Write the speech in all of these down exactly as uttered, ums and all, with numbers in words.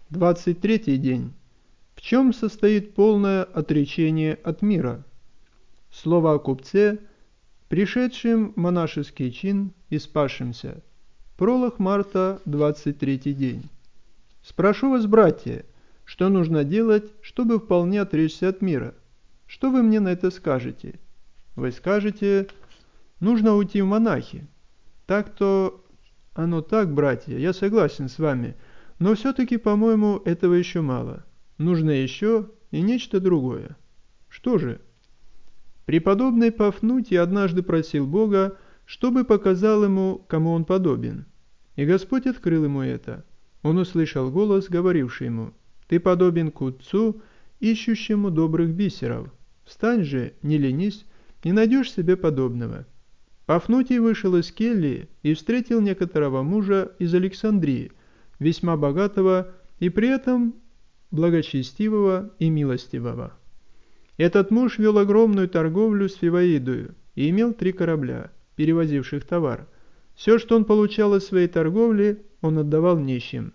двадцать третий день. В чем состоит полное отречение от мира? Слово о купце, пришедшем в монашеский чин и спасшемся. Пролог марта, двадцать третий день. Спрошу вас, братья, что нужно делать, чтобы вполне отречься от мира? Что вы мне на это скажете? Вы скажете, нужно уйти в монахи. Так-то оно так, братья, я согласен с вами, но все-таки, по-моему, этого еще мало. Нужно еще и нечто другое. Что же? Преподобный Пафнутий однажды просил Бога, чтобы показал ему, кому он подобен. И Господь открыл ему это. Он услышал голос, говоривший ему: «Ты подобен купцу, ищущему добрых бисеров. Встань же, не ленись, и найдешь себе подобного». Пафнутий вышел из кельи и встретил некоторого мужа из Александрии, весьма богатого и при этом благочестивого и милостивого. Этот муж вел огромную торговлю с Фиваидою и имел три корабля, перевозивших товар. Все, что он получал из своей торговли, он отдавал нищим.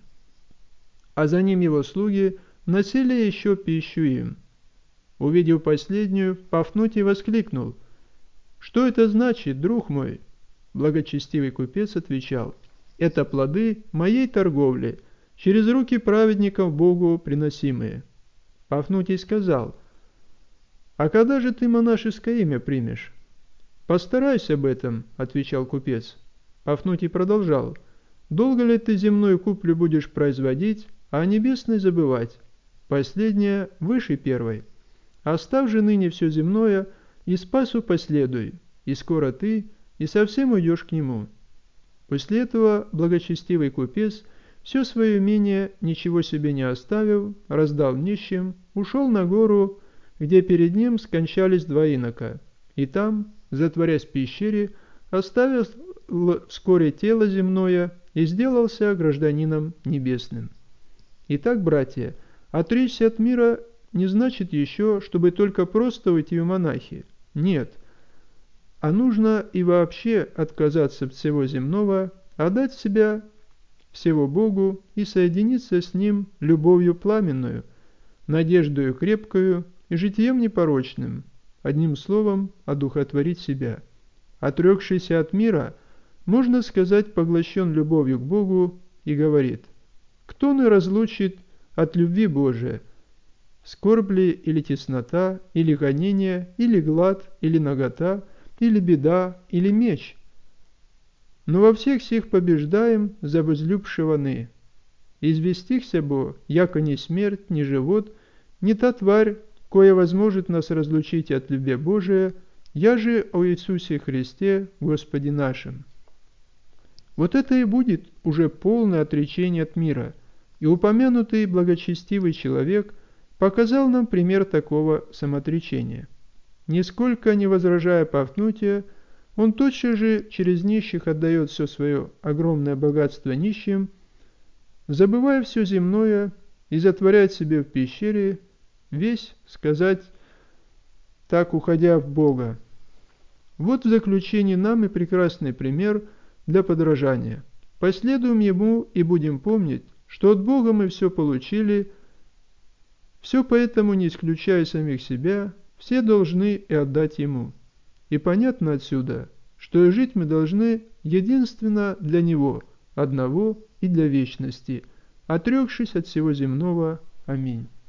А за ним его слуги носили еще пищу им. Увидев последнюю, Пафнутий воскликнул: «Что это значит, друг мой?» Благочестивый купец отвечал: «Это плоды моей торговли, через руки праведников Богу приносимые». Пафнутий сказал: «А когда же ты монашеское имя примешь?» «Постарайся об этом», — отвечал купец. Пафнутий продолжал: «Долго ли ты земную куплю будешь производить, а о небесной забывать? Последняя выше первой. Оставь же ныне все земное, и спасу последуй, и скоро ты и совсем уйдешь к нему». После этого благочестивый купец, все свое имение, ничего себе не оставив, раздал нищим, ушел на гору, где перед ним скончались два инока, и там, затворясь в пещере, оставил вскоре тело земное и сделался гражданином небесным. Итак, братья, отречься от мира не значит еще, чтобы только просто уйти в монахи. Нет, а нужно и вообще отказаться от всего земного, отдать себя всего Богу и соединиться с Ним любовью пламенную, надеждою крепкою и житием непорочным, одним словом, одухотворить себя. Отрекшийся от мира, можно сказать, поглощен любовью к Богу и говорит: «Кто ны разлучит от любви Божия? Скорбь ли или теснота, или гонение, или глад, или нагота, или беда, или меч? Но во всех сих побеждаем за возлюбшего ны. Известихся бо, яко ни смерть, ни живот, ни та тварь, кое возможет нас разлучить от любви Божия, я же о Иисусе Христе, Господе нашим». Вот это и будет уже полное отречение от мира, и упомянутый благочестивый человек показал нам пример такого самоотречения. Нисколько не возражая Пафнутия, он тотчас же через нищих отдает все свое огромное богатство нищим, забывая все земное и затворяет себе в пещере, весь, сказать так, уходя в Бога. Вот в заключение нам и прекрасный пример для подражания. Последуем ему и будем помнить, что от Бога мы все получили, все поэтому, не исключая самих себя, все должны и отдать Ему. И понятно отсюда, что и жить мы должны единственно для Него, одного и для вечности, отрекшись от всего земного. Аминь.